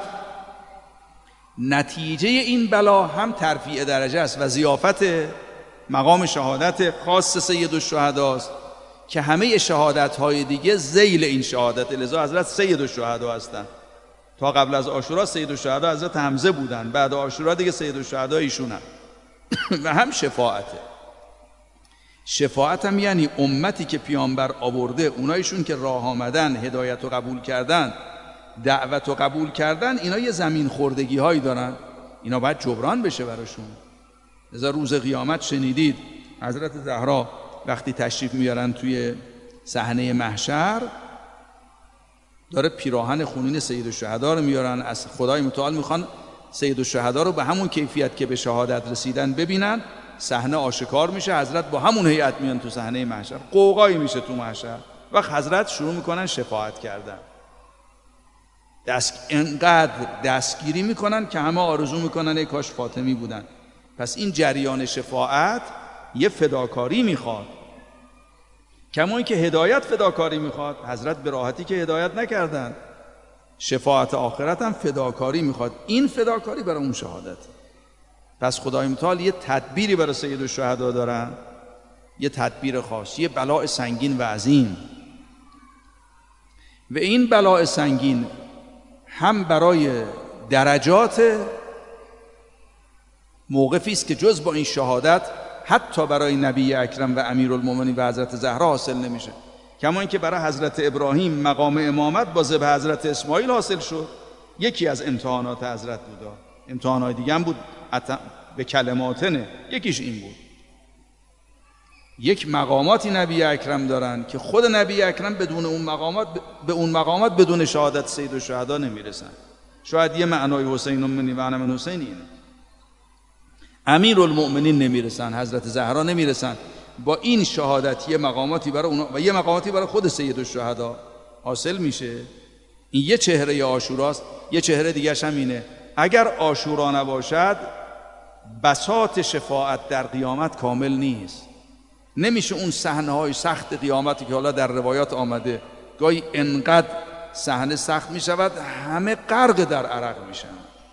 نتیجه این بلا هم ترفیع درجه است و ضیافت مقام شهادت خاص سید الشهدا است که همه شهادت های دیگه ذیل این شهادت. لذا حضرت سید الشهدا هستند. تا قبل از عاشورا سید الشهدا حضرت حمزه بودن، بعد عاشورا دیگه سید الشهدا ایشونن. و هم شفاعته. شفاعت هم یعنی امتی که پیامبر آورده، اونایشون که راه آمدن، هدایت رو قبول کردن، دعوت رو قبول کردن، اینا یه زمین خوردگی هایی دارن، اینا باید جبران بشه براشون. لذا روز قیامت شنیدید حضرت زهرا وقتی تشریف میارن توی صحنه محشر، داره پیراهن خونین سید الشهدا رو میارن، از خدای متعال میخوان سید الشهدا رو به همون کیفیت که به شهادت رسیدن ببینن. صحنه آشکار میشه، حضرت با همون هیئت میان تو صحنه محشر، قوقایی میشه تو محشر. وقت حضرت شروع میکنن شفاعت کردن، دست انقدر دستگیری میکنن که همه آرزو میکنن ای کاش فاطمی بودن. پس این جریان شفاعت یه فداکاری میخواد، کما اینکه هدایت فداکاری میخواد. حضرت به راحتی که هدایت نکردن. شفاعت آخرت هم فداکاری میخواد. این فداکاری برای اون شهادت. پس خدای متعال یه تدبیری برای سید الشهدا دارن، یه تدبیر خاص، یه بلاء سنگین و عظیم. و این بلاء سنگین هم برای درجات موقفی است که جز با این شهادت حتی برای نبی اکرم و امیرالمومنین و حضرت زهرا حاصل نمیشه. کما اینکه برای حضرت ابراهیم مقام امامت با ذبح حضرت اسماعیل حاصل شد. یکی از امتحانات حضرت بود. امتحانات دیگه هم بود به کلماتنه، یکیش این بود. یک مقاماتی نبی اکرم دارن که خود نبی اکرم بدون اون مقامات به اون مقامات بدون شهادت سید الشهدا نمیرسن. شاید یه معنای حسین منی و انا من حسین اینه. امیرالمؤمنین نمیرسن، حضرت زهرا نمیرسن. با این شهادت یه مقاماتی برای اونا و یه مقاماتی برای خود سید الشهدا حاصل میشه. این یه چهره عاشوراست. یه چهره دیگه هم اینه اگر عاشورا نباشد بساط شفاعت در قیامت کامل نیست. نمیشه اون صحنه های سخت قیامتی که حالا در روایات آمده، گاهی انقدر صحنه سخت میشود همه غرق در عرق میشن.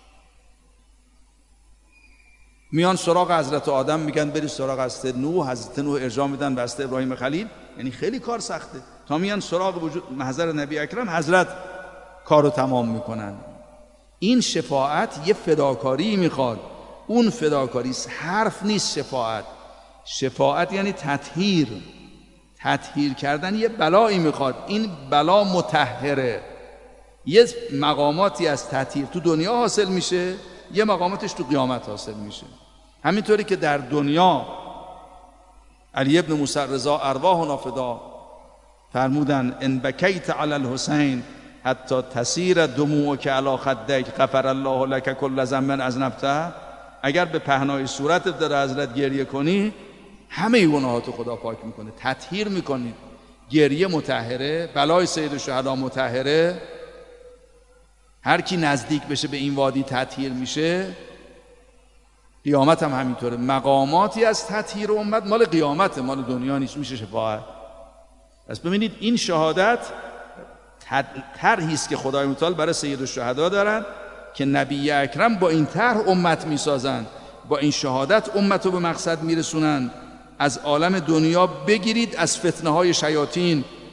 میان سراغ حضرت آدم میگن بری سراغ حضرت نوح، حضرت نوح ارجاع میدن به حضرت ابراهیم خلیل. یعنی خیلی کار سخته. تا میان سراغ وجود محضر نبی اکرم، حضرت کارو تمام میکنن. این شفاعت یه فداکاری میخواد. اون فداکاری حرف نیست. شفاعت شفاعت یعنی تطهیر. تطهیر کردن یه بلایی میخواد. این بلا مطهره. یه مقاماتی از تطهیر تو دنیا حاصل میشه، یه مقاماتش تو قیامت حاصل میشه. همینطوری که در دنیا علی ابن موسی رضا ارواحنا فدا فرمودن ان بکیت علی الحسین حتی تسیر دموعک علی خدیک غفر الله لك کل ذنب اذنبته. اگر به پهنای صورتت در حضرت گریه کنی همه گناهاتو خدا پاک میکنه، تطهیر میکنی. گریه مطهره، بلای سید الشهدا مطهره. هر کی نزدیک بشه به این وادی تطهیر میشه. قیامت هم همینطوره. مقاماتی از تطهیر امت مال قیامت، مال دنیا نیست. میشه شفاعت. پس ببینید این شهادت طرحی است که خدای متعال برای سید الشهدا دارن که نبی اکرم با این طرح امت میسازن، با این شهادت امت رو به مقصد میرسونن. از عالم دنیا بگیرید، از فتنه های شیاطین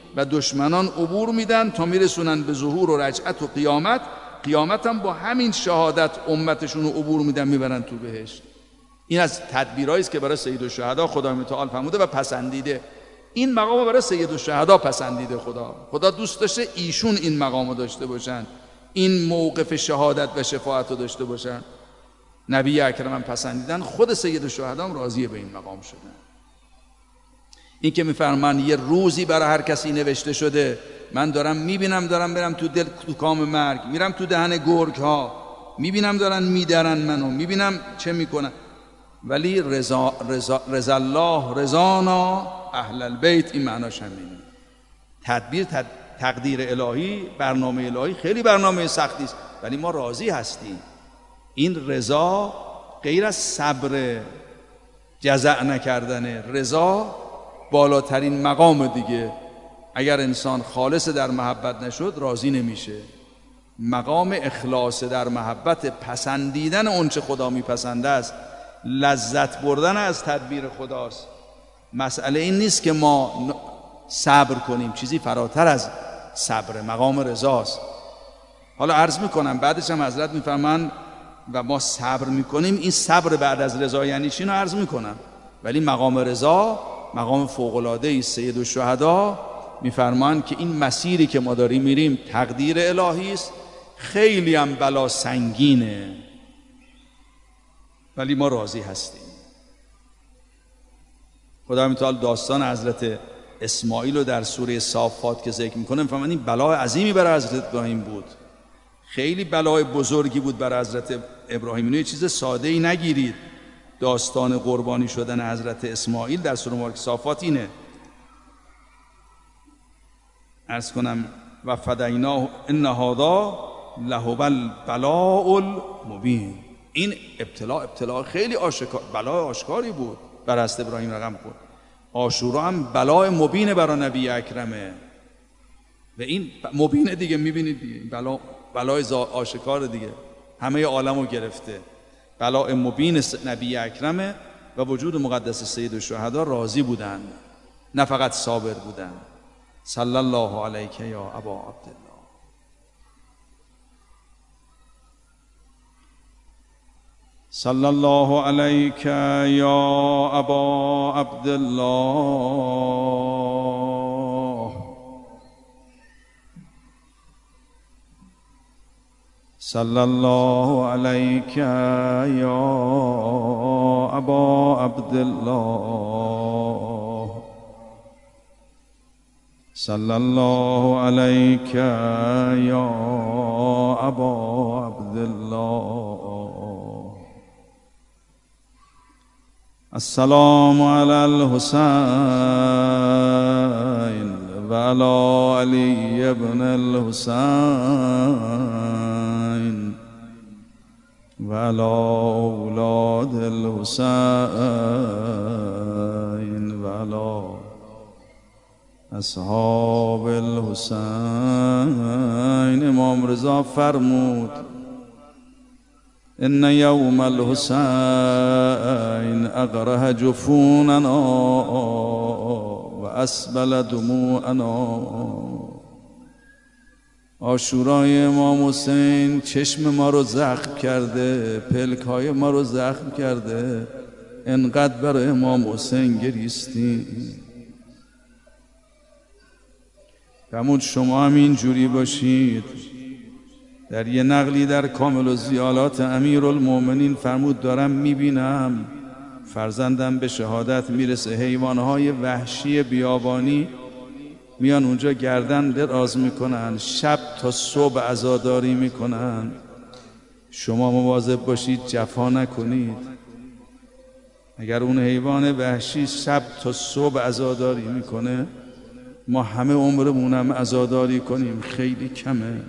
و دشمنان عبور میدن تا میرسونن به ظهور و رجعت و قیامت. قیامت هم با همین شهادت امتشون رو عبور میدن میبرن تو بهشت. این از تدبیرهایی است که برای سید الشهدا خدای متعال فرموده و پسندیده. این مقام برای سید الشهدا پسندیده. خدا خدا دوست داشته ایشون این مقامو داشته باشن، این موقف شهادت و شفاعت رو داشته باشن. نبی اکرم هم پسندیدن، خود سید الشهدا هم راضیه به این مقام شدن. این که میفرمان یه روزی برای هر کسی نوشته شده، من دارم میبینم دارم برم تو دل تو کام مرگ، میرم تو دهن گرگ ها، میبینم دارن میدرن منو، میبینم چه میکنن، ولی رضا رضا رضا الله رضانا اهل البیت، این معناش همینه. تدبیر تد... تقدیر الهی، برنامه الهی خیلی برنامه سختی است، ولی ما راضی هستیم. این رضا غیر از صبر جزع نکردنه، رضا بالاترین مقام دیگه. اگر انسان خالص در محبت نشد راضی نمیشه. مقام اخلاص در محبت، پسندیدن اون چه خدا میپسنده است، لذت بردن از تدبیر خداست. مسئله این نیست که ما صبر کنیم، چیزی فراتر از صبر، مقام رضاست. حالا عرض میکنم بعدش هم حضرت میفرمان و ما صبر میکنیم، این صبر بعد از رضا یعنی چی رو عرض میکنم، ولی مقام رضا مقام فوق‌العاده است. سید الشهدا میفرمان که این مسیری که ما داریم میریم تقدیر الهی است، خیلی هم بلا سنگینه، ولی ما راضی هستیم. خدا متعال داستان حضرت اسماعیل رو در سوره صافات که ذکر میکنه میفرمان این بلای عظیمی برای حضرت ابراهیم بود، خیلی بلای بزرگی بود برای حضرت ابراهیم. اینو یه چیز ساده ای نگیرید. داستان قربانی شدن حضرت اسماعیل در سوره مبارکه صافات اینه. عرض کنم و فدیناه ان هذا لهو البلاء المبین. این ابتلا ابتلا خیلی آشکار، بلای آشکاری بود برای حضرت ابراهیم رقم خورد. عاشورا هم بلای مبینه برای نبی اکرمه و این مبینه دیگه، میبینید دیگه بلا بلای آشکار دیگه، همه عالمو گرفته. بلای مبین نبی اکرمه و وجود مقدس سید الشهدا راضی بودن، نه فقط صابر بودن. صلی الله علیک یا ابا عبدالله. صلی الله علیک یا ابا عبدالله. صلی الله علیک یا ابا عبدالله. صلی الله علیک یا ابا عبدالله. السلام علی الحسین و علی علی ابن الحسین و علی اولاد الحسین و علی اصحاب الحسین. امام رضا فرمود ان یوم الحسین اقرح جفوننا و اسبل دموعنا. عاشورای امام حسین چشم ما رو زخم کرده، پلکای ما رو زخم کرده، انقدر برای امام حسین گریستیم. فرمود شما هم اینجوری باشید. در یه نقلی در کامل الزیالات امیرالمومنین فرمود دارم میبینم فرزندم به شهادت میرسه، حیوانهای وحشی بیابانی میان اونجا گردن دراز میکنن، شب تا صبح عزاداری میکنن. شما مواظب باشید جفا نکنید. اگر اون حیوان وحشی شب تا صبح عزاداری میکنه، ما همه عمرمونم عزاداری کنیم خیلی کمه.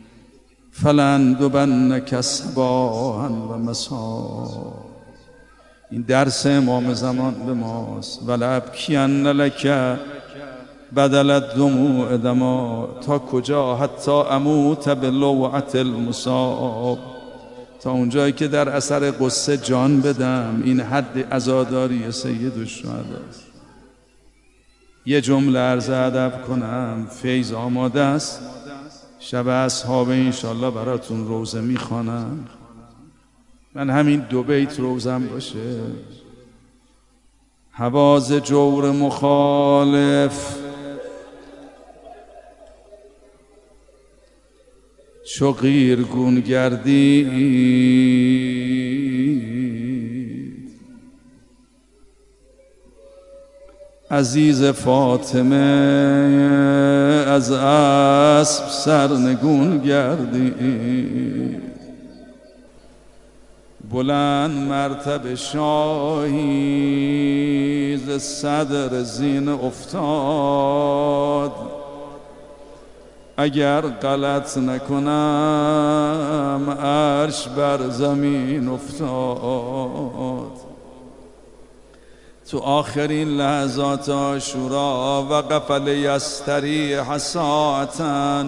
فلندبنک صباحا و مساء. این درس امام زمان به ماست. ولابکین لک بدل الدموع دما. تا کجا؟ حتی اموت بلوعة المصاب. تا اونجایی که در اثر قصه جان بدم. این حد عزاداری سید الشهدا است. یه جمله عرض ادب کنم، فیض آماده است، شب اصحاب انشالله براتون روزه میخوانم. من همین دو بیت روزم باشه. حواز جور مخالف چو قیرگون گردید، عزیز فاطمه از اسب سرنگون گردید. بلند مرتبه شاهی ز صدر زین افتاد، اگر غلط نکنم عرش بر زمین افتاد. تو آخرین لحظات عاشورا وقف لیستریح ساعتاً،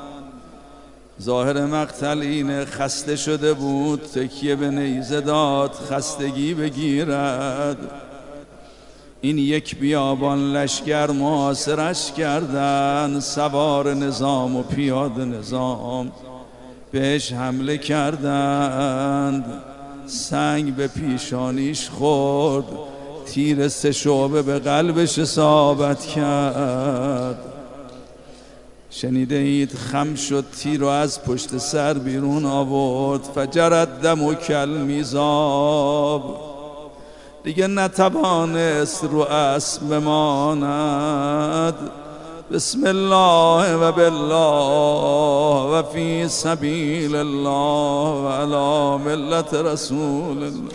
ظاهر مقتل اینه خسته شده بود، تکیه به نیزه داد خستگی بگیرد. این یک بیابان لشکر محاصرش کردن، سوار نظام و پیاده نظام بهش حمله کردند. سنگ به پیشانیش خورد، تیر سه شعبه به قلبش اصابت کرد. شنیده اید خم شد، تیر رو از پشت سر بیرون آورد. فجرد دم و کل میزاب، دیگه نتوانست رو اسب بماند. بسم الله و بالله و فی سبیل الله و علی ملت رسول الله.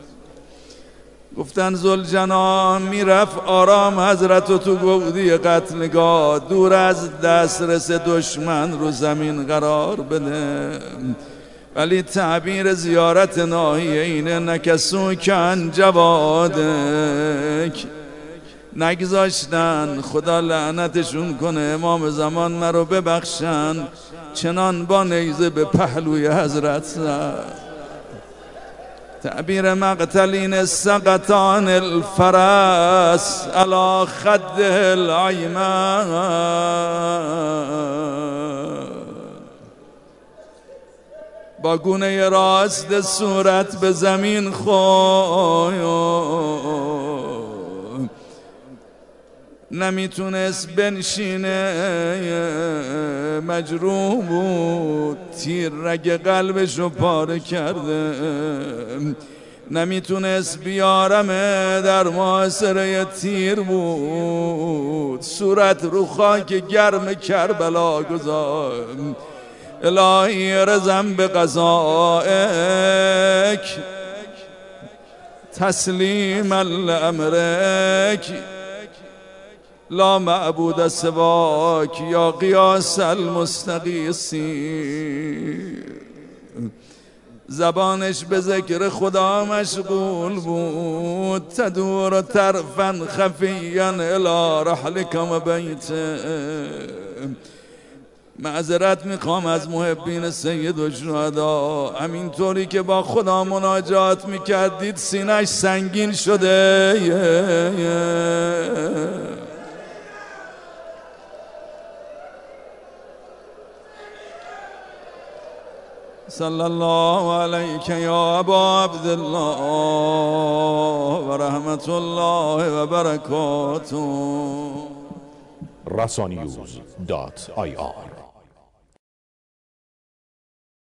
گفتن ذوالجنان میرفت آرام حضرت تو گودی قتلگاه، دور از دسترس دشمن رو زمین قرار بده. ولی تعبیر زیارت ناحیه اینه، نکسو کن جوادک، نگذاشتن. خدا لعنتشون کنه، امام زمان مرا ببخشن، چنان با نیزه به پهلوی حضرت زد. تعبیر مقتلین سقطان الفرس علی خده الایمن، با گونه راست صورت به زمین خورد، نمیتونست بنشینه، مجروح بود، تیر رگ قلبش رو پاره کرده. نمیتونست بیارمه، در محاصره تیر بود، صورت رو خاک گرم کربلا گذاشت. الهی رزم به قضائک تسلیما لامرک، لا معبود سواک یا قیاس المستغیثین. زبانش به ذکر خدا مشغول بود، تدور طرفا خفیا الی رحلکم و بیته. معذرت میخوام از محبین سید الشهدا، همینطوری که با خدا مناجات میکردید سینه‌اش سنگین شده. صلی الله علیک یا ابا عبدالله و رحمت الله و برکاته. رسانیوز دات آی آر